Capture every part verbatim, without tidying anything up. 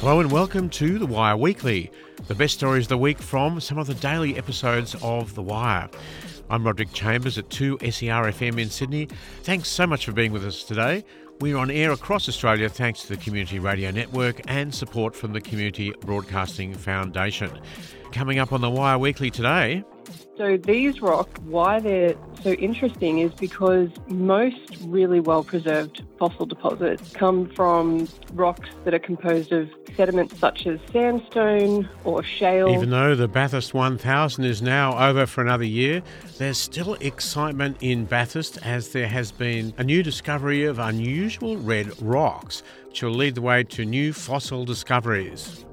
Hello and welcome to The Wire Weekly, the best stories of the week from some of the daily episodes of The Wire. I'm Roderick Chambers at two S E R F M in Sydney. Thanks so much for being with us today. We're on air across Australia thanks to the Community Radio Network and support from the Community Broadcasting Foundation. Coming up on The Wire Weekly today... So these rocks, why they're so interesting is because most really well-preserved fossil deposits come from rocks that are composed of sediments such as sandstone or shale. Even though the Bathurst one thousand is now over for another year, there's still excitement in Bathurst as there has been a new discovery of unusual red rocks, which will lead the way to new fossil discoveries.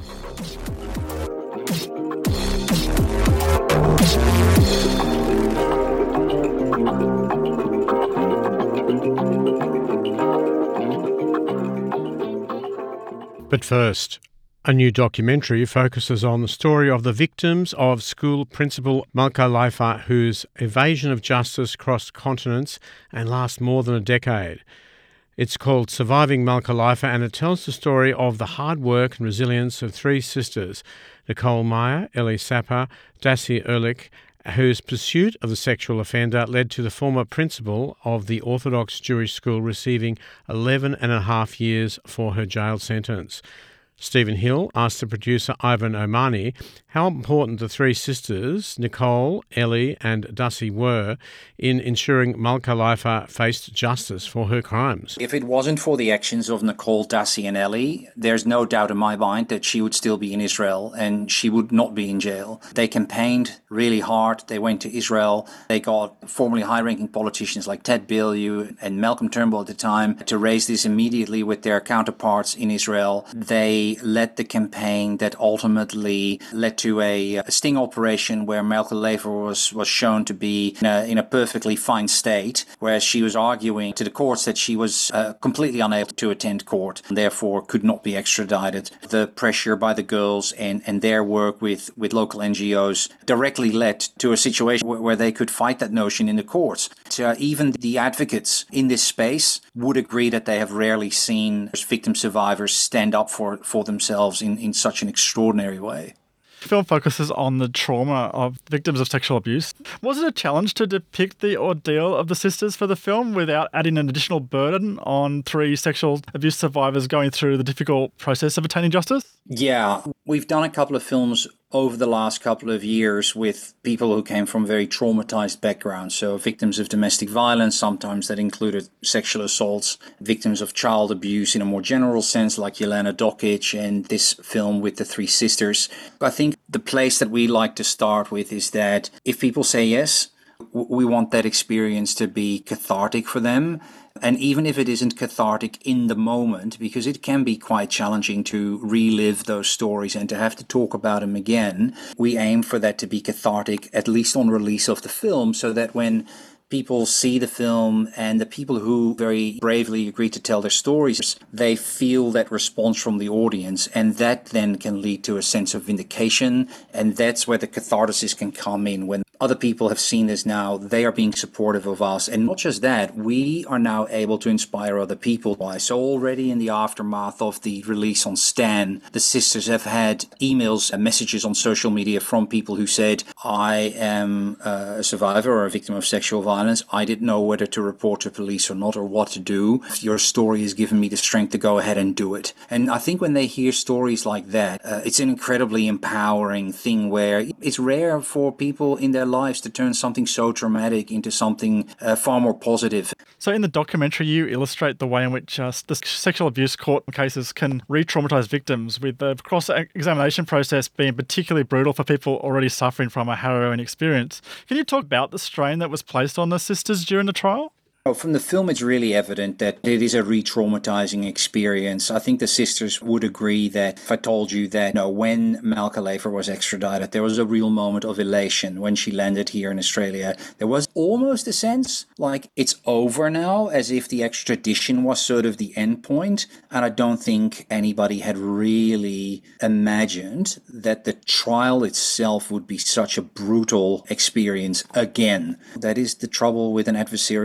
But first, a new documentary focuses on the story of the victims of school principal Malka Leifer, whose evasion of justice crossed continents and lasts more than a decade. It's called Surviving Malka Leifer, and it tells the story of the hard work and resilience of three sisters, Nicole Meyer, Ellie Sapper, Dassie Ehrlich, whose pursuit of the sexual offender led to the former principal of the Orthodox Jewish school receiving eleven and a half years for her jail sentence. Stephen Hill asked the producer Ivan Omani how important the three sisters, Nicole, Ellie and Dassie, were in ensuring Malka Leifer faced justice for her crimes. If it wasn't for the actions of Nicole, Dassie and Ellie, there's no doubt in my mind that she would still be in Israel and she would not be in jail. They campaigned really hard. They went to Israel. They got formerly high-ranking politicians like Ted Bilyeu and Malcolm Turnbull at the time to raise this immediately with their counterparts in Israel. They led the campaign that ultimately led to a, a sting operation where Malka Leifer was, was shown to be in a, in a perfectly fine state, whereas she was arguing to the courts that she was uh, completely unable to attend court and therefore could not be extradited. The pressure by the girls and, and their work with, with local N G Os directly led to a situation where, where they could fight that notion in the courts. So even the advocates in this space would agree that they have rarely seen victim survivors stand up for, for themselves in, in such an extraordinary way. The film focuses on the trauma of victims of sexual abuse. Was it a challenge to depict the ordeal of the sisters for the film without adding an additional burden on three sexual abuse survivors going through the difficult process of attaining justice? Yeah, we've done a couple of films over the last couple of years with people who came from very traumatized backgrounds. So victims of domestic violence, sometimes that included sexual assaults, victims of child abuse in a more general sense, like Yelena Dokic and this film with the three sisters. I think the place that we like to start with is that if people say yes, we want that experience to be cathartic for them. And even if it isn't cathartic in the moment, because it can be quite challenging to relive those stories and to have to talk about them again, we aim for that to be cathartic, at least on release of the film, so that when people see the film and the people who very bravely agree to tell their stories, they feel that response from the audience, and that then can lead to a sense of vindication, and that's where the catharsis can come in. When other people have seen this now, they are being supportive of us, and not just that, we are now able to inspire other people. So already in the aftermath of the release on Stan, the sisters have had emails and messages on social media from people who said, I am a survivor or a victim of sexual violence. I didn't know whether to report to police or not or what to do. Your story has given me the strength to go ahead and do it. And I think when they hear stories like that, uh, it's an incredibly empowering thing where it's rare for people in their lives to turn something so traumatic into something uh, far more positive. So in the documentary, you illustrate the way in which uh, the sexual abuse court cases can re-traumatize victims, with the cross-examination process being particularly brutal for people already suffering from a harrowing experience. Can you talk about the strain that was placed on the sisters during the trial? From the film, it's really evident that it is a re-traumatizing experience. I think the sisters would agree that if I told you that, you know, when Malka Leifer was extradited, there was a real moment of elation when she landed here in Australia. There was almost a sense like it's over now, as if the extradition was sort of the end point. And I don't think anybody had really imagined that the trial itself would be such a brutal experience again. That is the trouble with an adversarial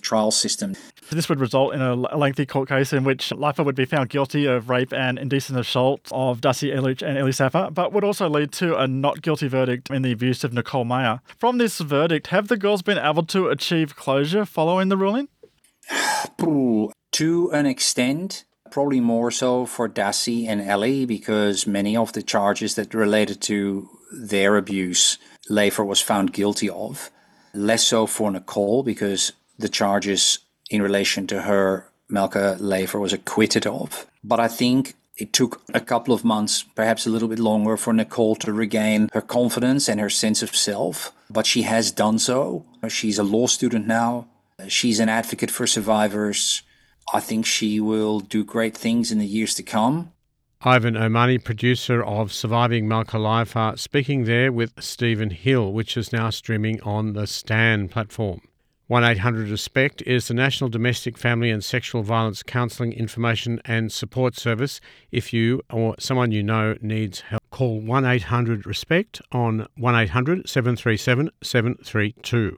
trial system. This would result in a lengthy court case in which Leifer would be found guilty of rape and indecent assault of Dusty Ehrlich and Ellie Saffar, but would also lead to a not guilty verdict in the abuse of Nicole Mayer. From this verdict, have the girls been able to achieve closure following the ruling? To an extent, probably more so for Dusty and Ellie, because many of the charges that related to their abuse, Leifer was found guilty of. Less so for Nicole, because the charges in relation to her, Malka Leifer was acquitted of. But I think it took a couple of months, perhaps a little bit longer, for Nicole to regain her confidence and her sense of self. But she has done so. She's a law student now. She's an advocate for survivors. I think she will do great things in the years to come. Ivan Omani, producer of Surviving Malka Leifer, speaking there with Stephen Hill, which is now streaming on the Stan platform. one eight hundred RESPECT is the National Domestic, Family and Sexual Violence Counselling Information and Support Service. If you or someone you know needs help, call one eight hundred RESPECT on one eight hundred seven three seven seven three two.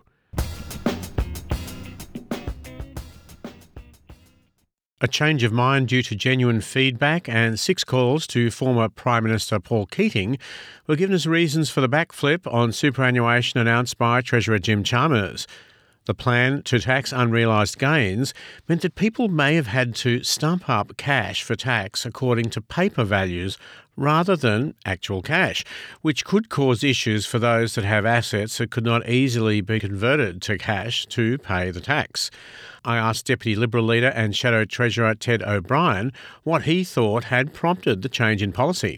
A change of mind due to genuine feedback and six calls to former Prime Minister Paul Keating were given as reasons for the backflip on superannuation announced by Treasurer Jim Chalmers. The plan to tax unrealised gains meant that people may have had to stump up cash for tax according to paper values rather than actual cash, which could cause issues for those that have assets that could not easily be converted to cash to pay the tax. I asked Deputy Liberal Leader and Shadow Treasurer Ted O'Brien what he thought had prompted the change in policy.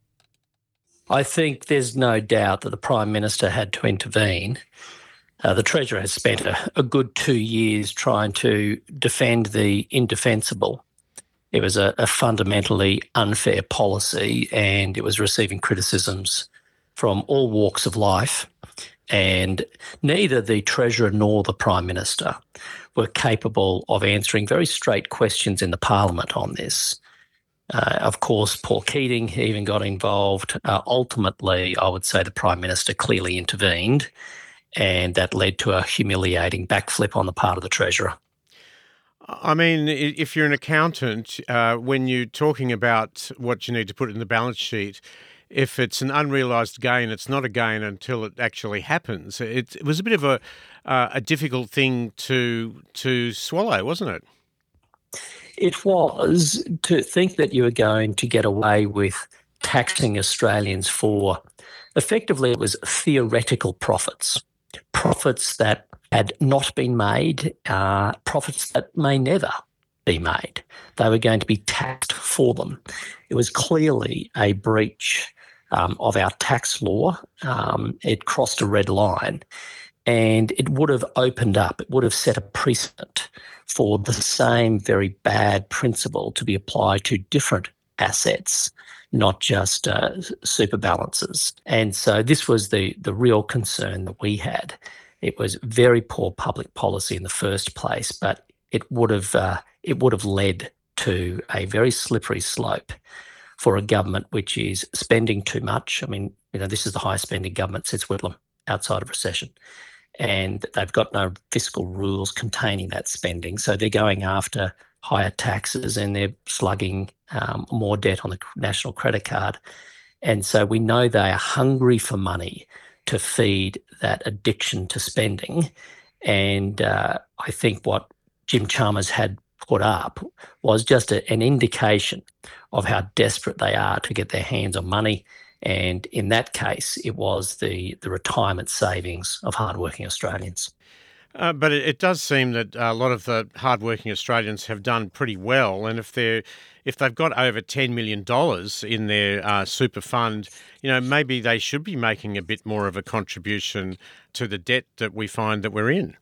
I think there's no doubt that the Prime Minister had to intervene. Uh, the Treasurer has spent a, a good two years trying to defend the indefensible. It was a, a fundamentally unfair policy, and it was receiving criticisms from all walks of life. And neither the Treasurer nor the Prime Minister were capable of answering very straight questions in the Parliament on this. Uh, of course, Paul Keating even got involved. Uh, ultimately, I would say the Prime Minister clearly intervened, and that led to a humiliating backflip on the part of the Treasurer. I mean, if you're an accountant, uh, when you're talking about what you need to put in the balance sheet, if it's an unrealised gain, it's not a gain until it actually happens. It, it was a bit of a uh, a difficult thing to to swallow, wasn't it? It was. To think that you were going to get away with taxing Australians for, effectively, it was theoretical profits, profits that had not been made, uh, profits that may never be made. They were going to be taxed for them. It was clearly a breach um, of our tax law. Um, it crossed a red line, and it would have opened up, it would have set a precedent for the same very bad principle to be applied to different assets, not just uh, super balances. And so this was the, the real concern that we had. It was very poor public policy in the first place, but it would have uh, it would have led to a very slippery slope for a government which is spending too much. I mean, you know, this is the highest spending government since Whitlam outside of recession, and they've got no fiscal rules containing that spending. So they're going after higher taxes and they're slugging um, more debt on the national credit card. And so we know they are hungry for money to feed that addiction to spending. And uh, I think what Jim Chalmers had put up was just a, an indication of how desperate they are to get their hands on money. And in that case, it was the, the retirement savings of hardworking Australians. Uh, but it, it does seem that a lot of the hardworking Australians have done pretty well, and if they're if they've got over ten million dollars in their uh, super fund, you know, maybe they should be making a bit more of a contribution to the debt that we find that we're in.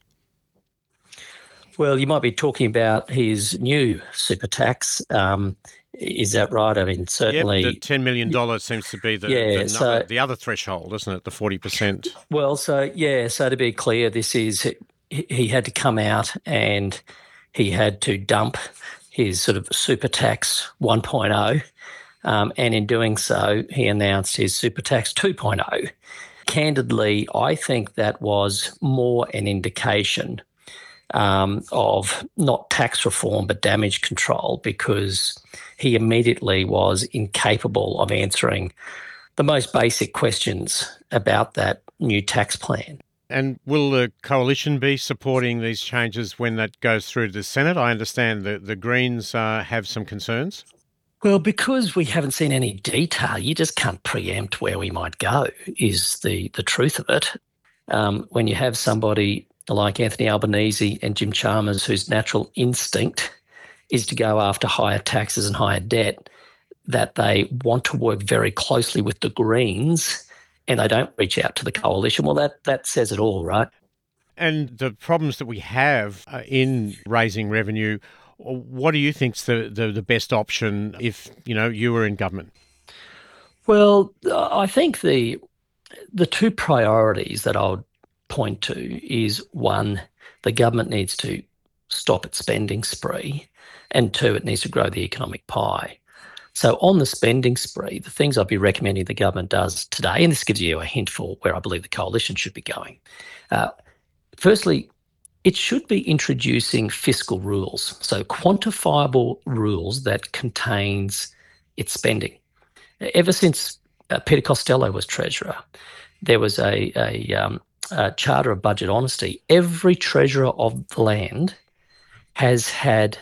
Well, you might be talking about his new super tax. Um, is that right? I mean, certainly... Yep, the ten million dollars seems to be the, yeah, the, so, number, the other threshold, isn't it, the forty percent? Well, so, yeah, so to be clear, this is... he had to come out and he had to dump his sort of super tax one point oh, um, and in doing so, he announced his super tax two point oh. Candidly, I think that was more an indication um, of not tax reform but damage control, because he immediately was incapable of answering the most basic questions about that new tax plan. And will the coalition be supporting these changes when that goes through to the Senate? I understand that the Greens uh, have some concerns. Well, because we haven't seen any detail, you just can't preempt where we might go, is the, the truth of it. Um, when you have somebody like Anthony Albanese and Jim Chalmers, whose natural instinct is to go after higher taxes and higher debt, that they want to work very closely with the Greens and they don't reach out to the coalition, well, that, that says it all, right? And the problems that we have uh, in raising revenue, what do you think's the, the, the best option if, you know, you were in government? Well, I think the the two priorities that I would point to is, one, the government needs to stop its spending spree, and two, it needs to grow the economic pie. So on the spending spree, the things I'd be recommending the government does today, and this gives you a hint for where I believe the coalition should be going. Uh, firstly, it should be introducing fiscal rules, so quantifiable rules that contains its spending. Ever since uh, Peter Costello was Treasurer, there was a, a, um, a Charter of Budget Honesty. Every Treasurer of the land has had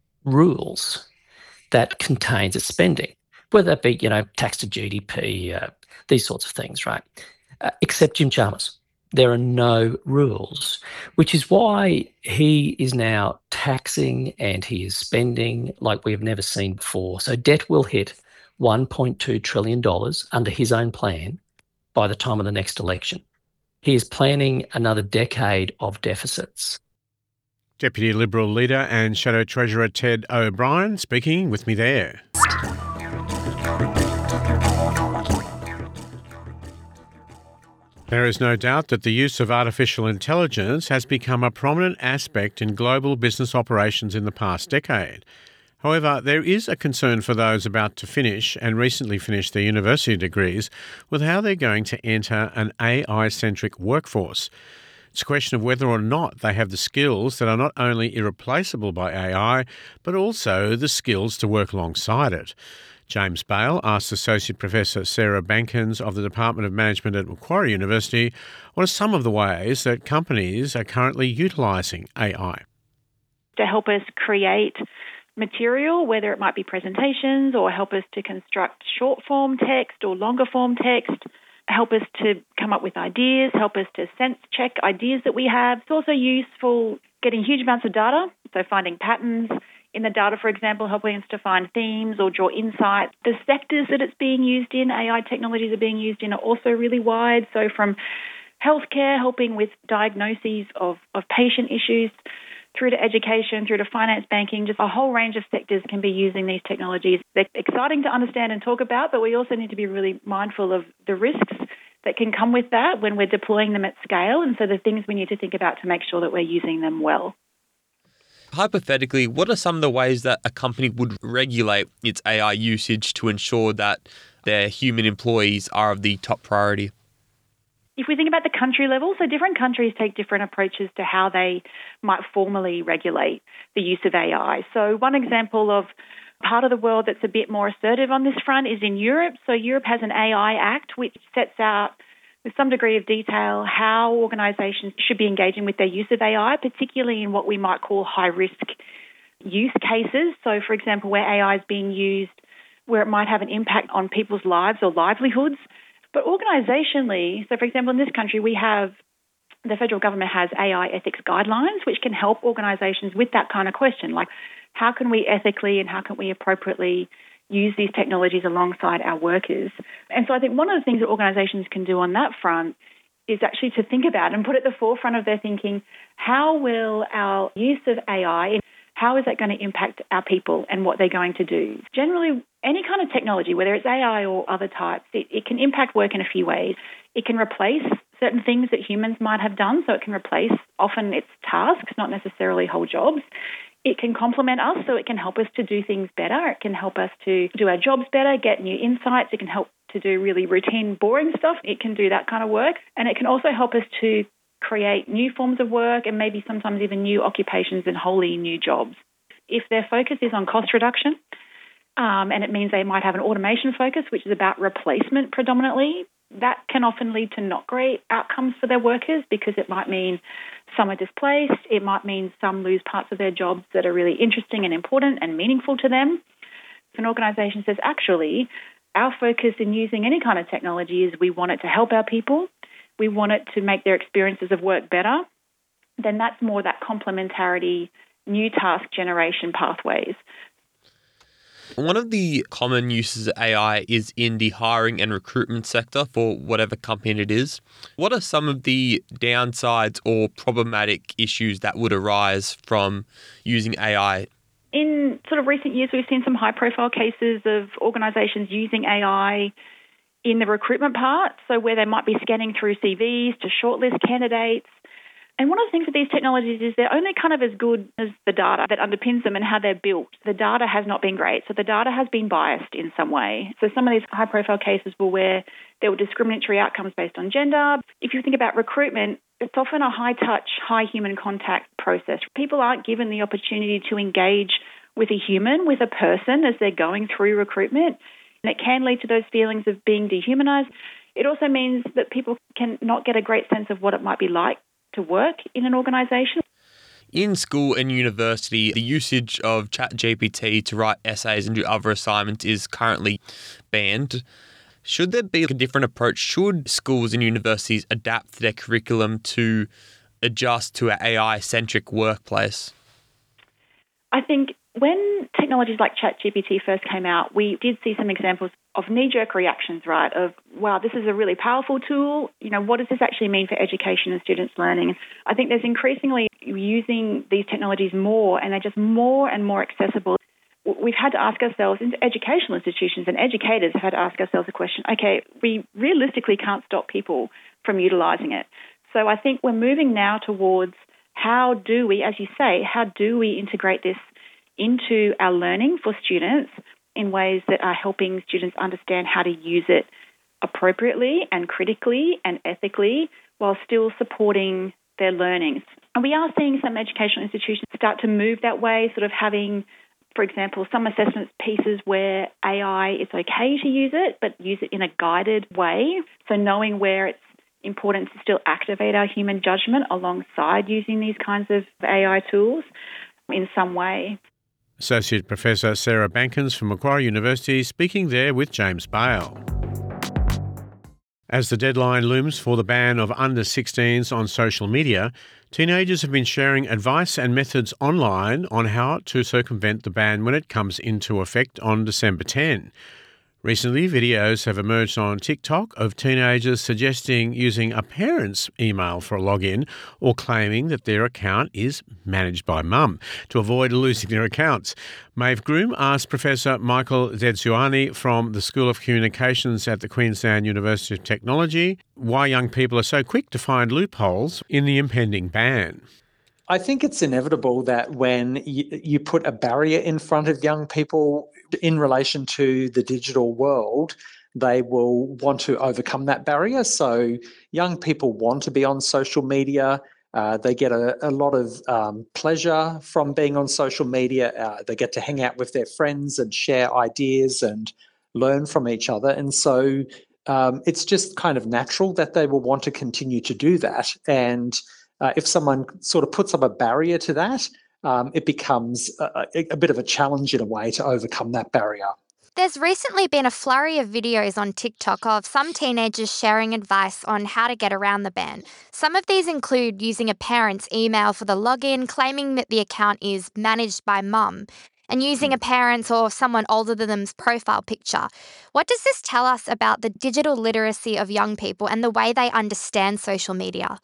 rules that contains its spending, whether that be, you know, tax to G D P, uh, these sorts of things, right? Uh, except Jim Chalmers. There are no rules, which is why he is now taxing and he is spending like we have never seen before. So debt will hit one point two trillion dollars under his own plan by the time of the next election. He is planning another decade of deficits. Deputy Liberal Leader and Shadow Treasurer Ted O'Brien speaking with me there. There is no doubt that the use of artificial intelligence has become a prominent aspect in global business operations in the past decade. However, there is a concern for those about to finish and recently finished their university degrees with how they're going to enter an A I-centric workforce. It's a question of whether or not they have the skills that are not only irreplaceable by A I, but also the skills to work alongside it. James Bale asked Associate Professor Sarah Bankins of the Department of Management at Macquarie University what are some of the ways that companies are currently utilising A I. To help us create material, whether it might be presentations or help us to construct short-form text or longer-form text, help us to come up with ideas, help us to sense check ideas that we have. It's also useful getting huge amounts of data, so finding patterns in the data, for example, helping us to find themes or draw insights. The sectors that it's being used in, A I technologies are being used in, are also really wide. So from healthcare, helping with diagnoses of, of patient issues, through to education, through to finance, banking, just a whole range of sectors can be using these technologies. They're exciting to understand and talk about, but we also need to be really mindful of the risks that can come with that when we're deploying them at scale, and so the things we need to think about to make sure that we're using them well. Hypothetically, what are some of the ways that a company would regulate its A I usage to ensure that their human employees are of the top priority? If we think about the country level, so different countries take different approaches to how they might formally regulate the use of A I. So one example of part of the world that's a bit more assertive on this front is in Europe. So Europe has an A I Act which sets out with some degree of detail how organisations should be engaging with their use of A I, particularly in what we might call high-risk use cases. So, for example, where A I is being used where it might have an impact on people's lives or livelihoods. But organisationally, so for example, in this country, we have, the federal government has A I ethics guidelines, which can help organisations with that kind of question, like how can we ethically and how can we appropriately use these technologies alongside our workers. And so I think one of the things that organisations can do on that front is actually to think about and put at the forefront of their thinking, how will our use of A I, how is that going to impact our people and what they're going to do? Generally, any kind of technology, whether it's A I or other types, it, it can impact work in a few ways. It can replace certain things that humans might have done, so it can replace often its tasks, not necessarily whole jobs. It can complement us, so it can help us to do things better. It can help us to do our jobs better, get new insights. It can help to do really routine, boring stuff. It can do that kind of work. And it can also help us to create new forms of work and maybe sometimes even new occupations and wholly new jobs. If their focus is on cost reduction, um, and it means they might have an automation focus, which is about replacement predominantly, that can often lead to not great outcomes for their workers because it might mean some are displaced. It might mean some lose parts of their jobs that are really interesting and important and meaningful to them. If an organisation says, actually, our focus in using any kind of technology is we want it to help our people, we want it to make their experiences of work better, then that's more that complementarity, new task generation pathways. One of the common uses of A I is in the hiring and recruitment sector for whatever company it is. What are some of the downsides or problematic issues that would arise from using A I? In sort of recent years, we've seen some high-profile cases of organisations using A I in the recruitment part, so where they might be scanning through C Vs to shortlist candidates. And one of the things with these technologies is they're only kind of as good as the data that underpins them and how they're built. The data has not been great, so the data has been biased in some way. So some of these high-profile cases were where there were discriminatory outcomes based on gender. If you think about recruitment, it's often a high-touch, high-human contact process. People aren't given the opportunity to engage with a human, with a person as they're going through recruitment. And it can lead to those feelings of being dehumanised. It also means that people can not get a great sense of what it might be like to work in an organisation. In school and university, the usage of ChatGPT to write essays and do other assignments is currently banned. Should there be a different approach? Should schools and universities adapt their curriculum to adjust to an A I-centric workplace? I think when technologies like ChatGPT first came out, we did see some examples of knee-jerk reactions, right, of, wow, this is a really powerful tool. You know, what does this actually mean for education and students' learning? I think there's increasingly using these technologies more, and they're just more and more accessible. We've had to ask ourselves, educational institutions and educators have had to ask ourselves a question, okay, we realistically can't stop people from utilising it. So I think we're moving now towards how do we, as you say, how do we integrate this into our learning for students in ways that are helping students understand how to use it appropriately and critically and ethically while still supporting their learning. And we are seeing some educational institutions start to move that way, sort of having, for example, some assessment pieces where A I, it's okay to use it, but use it in a guided way. So knowing where it's important to still activate our human judgment alongside using these kinds of A I tools in some way. Associate Professor Sarah Bankins from Macquarie University speaking there with James Bale. As the deadline looms for the ban of under sixteens on social media, teenagers have been sharing advice and methods online on how to circumvent the ban when it comes into effect on December tenth. Recently, videos have emerged on TikTok of teenagers suggesting using a parent's email for a login or claiming that their account is managed by mum to avoid losing their accounts. Maeve Groom asked Professor Michael Dedzuani from the School of Communications at the Queensland University of Technology why young people are so quick to find loopholes in the impending ban. I think it's inevitable that when you, you put a barrier in front of young people in relation to the digital world, they will want to overcome that barrier. So young people want to be on social media. Uh, they get a, a lot of um, pleasure from being on social media. Uh, they get to hang out with their friends and share ideas and learn from each other. And so um, it's just kind of natural that they will want to continue to do that. And uh, if someone sort of puts up a barrier to that, Um, it becomes a, a bit of a challenge in a way to overcome that barrier. There's recently been a flurry of videos on TikTok of some teenagers sharing advice on how to get around the ban. Some of these include using a parent's email for the login, claiming that the account is managed by mum, and using a parent's or someone older than them's profile picture. What does this tell us about the digital literacy of young people and the way they understand social media?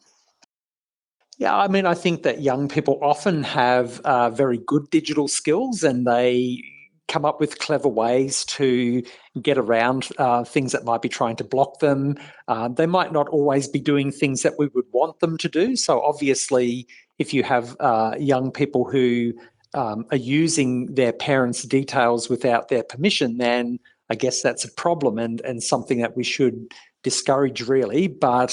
Yeah, I mean, I think that young people often have uh, very good digital skills and they come up with clever ways to get around uh, things that might be trying to block them. Uh, they might not always be doing things that we would want them to do. So obviously, if you have uh, young people who um, are using their parents' details without their permission, then I guess that's a problem and, and something that we should discourage really. But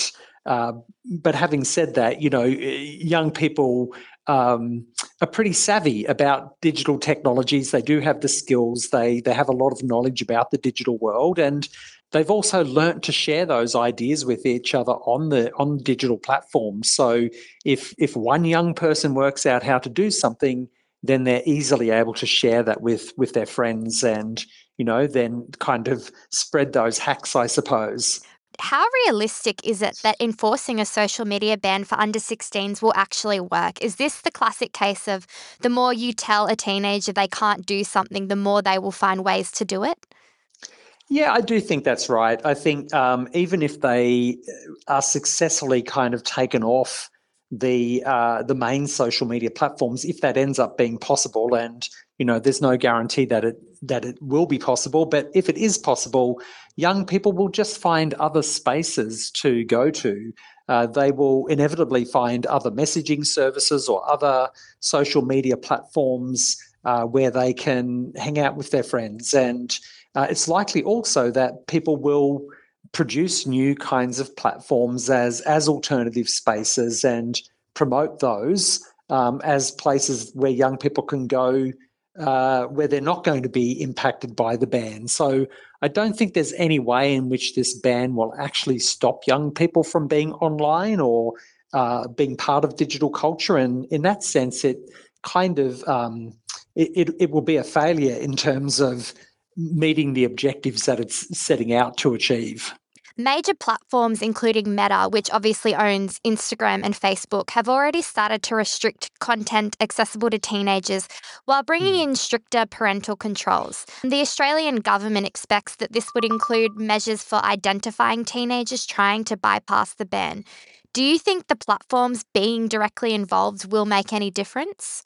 Uh, but having said that, you know, young people um, are pretty savvy about digital technologies. They do have the skills. They they have a lot of knowledge about the digital world, and they've also learnt to share those ideas with each other on the on digital platforms. So if if one young person works out how to do something, then they're easily able to share that with with their friends, and you know, then kind of spread those hacks, I suppose. How realistic is it that enforcing a social media ban for under sixteens will actually work? Is this the classic case of the more you tell a teenager they can't do something, the more they will find ways to do it? Yeah, I do think that's right. I think um, even if they are successfully kind of taken off the uh, the main social media platforms, if that ends up being possible, and you know, there's no guarantee that it that it will be possible, but if it is possible, young people will just find other spaces to go to. Uh, they will inevitably find other messaging services or other social media platforms uh, where they can hang out with their friends, and Uh, it's likely also that people will produce new kinds of platforms as, as alternative spaces and promote those um, as places where young people can go uh, where they're not going to be impacted by the ban. So I don't think there's any way in which this ban will actually stop young people from being online or uh, being part of digital culture. And in that sense, it kind of um, it, it, it will be a failure in terms of meeting the objectives that it's setting out to achieve. Major platforms, including Meta, which obviously owns Instagram and Facebook, have already started to restrict content accessible to teenagers while bringing in stricter parental controls. The Australian government expects that this would include measures for identifying teenagers trying to bypass the ban. Do you think the platforms being directly involved will make any difference?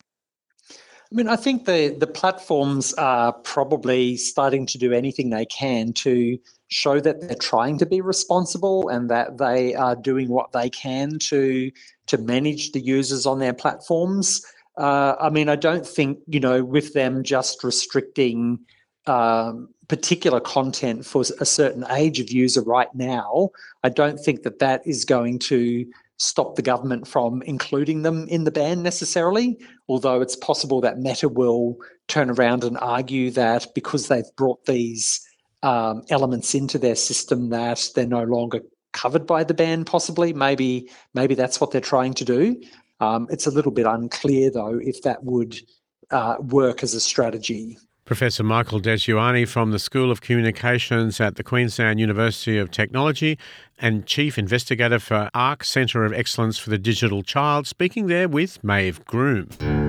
I mean, I think the, the platforms are probably starting to do anything they can to show that they're trying to be responsible and that they are doing what they can to, to manage the users on their platforms. Uh, I mean, I don't think, you know, with them just restricting um, particular content for a certain age of user right now, I don't think that that is going to stop the government from including them in the ban necessarily, although it's possible that Meta will turn around and argue that because they've brought these um, elements into their system that they're no longer covered by the ban, possibly. Maybe, maybe that's what they're trying to do. Um, it's a little bit unclear, though, if that would uh, work as a strategy. Professor Michael Desyuani from the School of Communications at the Queensland University of Technology and Chief Investigator for ARC Centre of Excellence for the Digital Child, speaking there with Maeve Groom.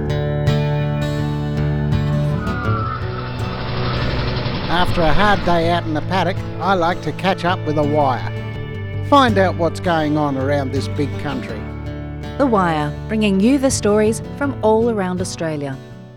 After a hard day out in the paddock, I like to catch up with a wire. Find out what's going on around this big country. The Wire, bringing you the stories from all around Australia.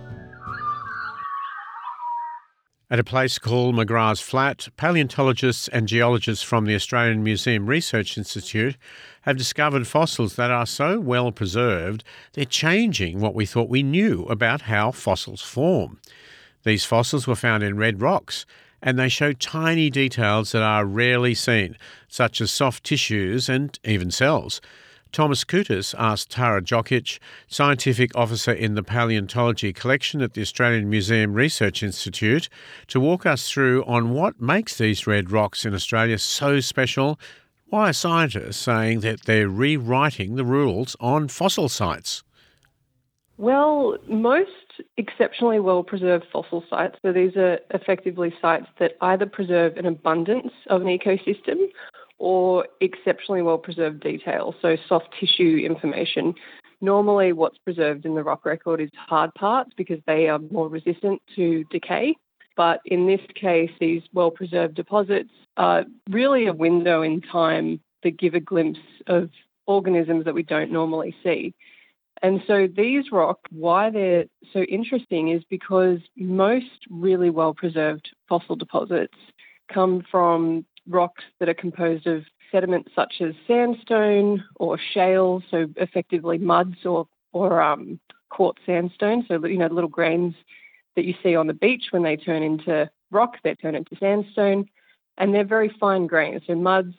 At a place called McGrath's Flat, paleontologists and geologists from the Australian Museum Research Institute have discovered fossils that are so well preserved they're changing what we thought we knew about how fossils form. These fossils were found in red rocks, and they show tiny details that are rarely seen, such as soft tissues and even cells. Thomas Koutas asked Tara Jokic, Scientific Officer in the Paleontology Collection at the Australian Museum Research Institute, to walk us through on what makes these red rocks in Australia so special. Why are scientists saying that they're rewriting the rules on fossil sites? Well, most exceptionally well-preserved fossil sites, so these are effectively sites that either preserve an abundance of an ecosystem or exceptionally well-preserved detail, so soft tissue information. Normally what's preserved in the rock record is hard parts because they are more resistant to decay. But in this case, these well-preserved deposits are really a window in time that give a glimpse of organisms that we don't normally see. And so these rocks, why they're so interesting is because most really well-preserved fossil deposits come from rocks that are composed of sediments such as sandstone or shale, so effectively muds or, or um, quartz sandstone, so, you know, little grains that you see on the beach when they turn into rock, they turn into sandstone, and they're very fine grains, so muds,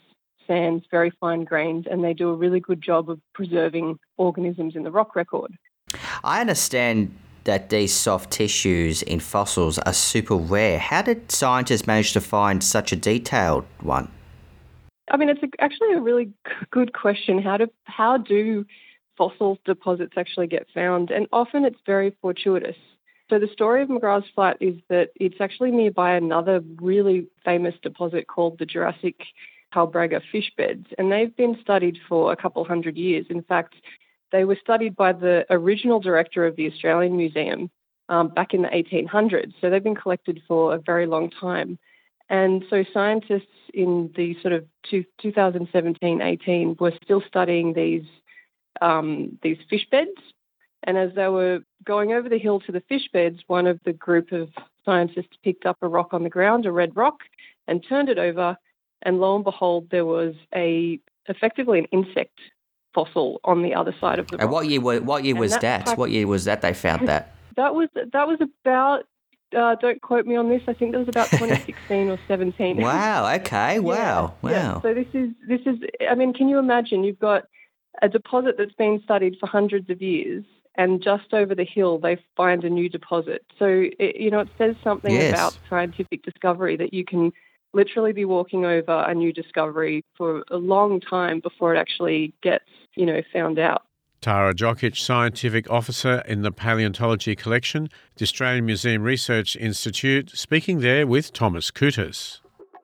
sands, very fine grained, and they do a really good job of preserving organisms in the rock record. I understand that these soft tissues in fossils are super rare. How did scientists manage to find such a detailed one? I mean, it's a, actually a really good question. How do how do fossil deposits actually get found? And often it's very fortuitous. So the story of McGrath's Flat is that it's actually nearby another really famous deposit called the Jurassic Talbragar fish beds, and they've been studied for a couple hundred years. In fact, they were studied by the original director of the Australian Museum um, back in the eighteen hundreds, so they've been collected for a very long time. And so scientists in the sort of two, twenty seventeen eighteen were still studying these um, these fish beds. And as they were going over the hill to the fish beds, one of the group of scientists picked up a rock on the ground, a red rock, and turned it over. And lo and behold, there was a effectively an insect fossil on the other side of the rock. And what year? What year was that? What year was that they found that? That was that was about. Uh, don't quote me on this. I think that was about twenty sixteen or seventeen. Wow. Okay. Wow. Yeah, wow. Yeah. So this is this is. I mean, can you imagine? You've got a deposit that's been studied for hundreds of years, and just over the hill they find a new deposit. So it, you know, it says something Yes. about scientific discovery that you can literally be walking over a new discovery for a long time before it actually gets, you know, found out. Tara Jokic, Scientific Officer in the Paleontology Collection, the Australian Museum Research Institute, speaking there with Thomas Kutas.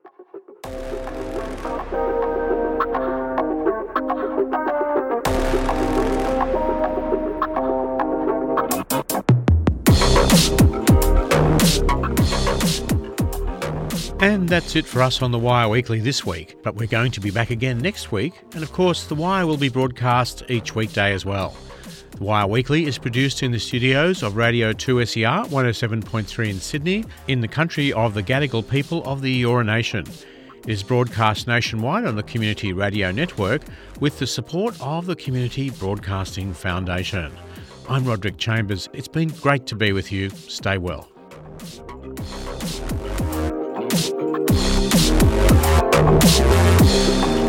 And that's it for us on The Wire Weekly this week, but we're going to be back again next week, and of course The Wire will be broadcast each weekday as well. The Wire Weekly is produced in the studios of Radio two S E R one oh seven point three in Sydney, in the country of the Gadigal people of the Eora Nation. It is broadcast nationwide on the Community Radio Network with the support of the Community Broadcasting Foundation. I'm Roderick Chambers. It's been great to be with you. Stay well. Thank you.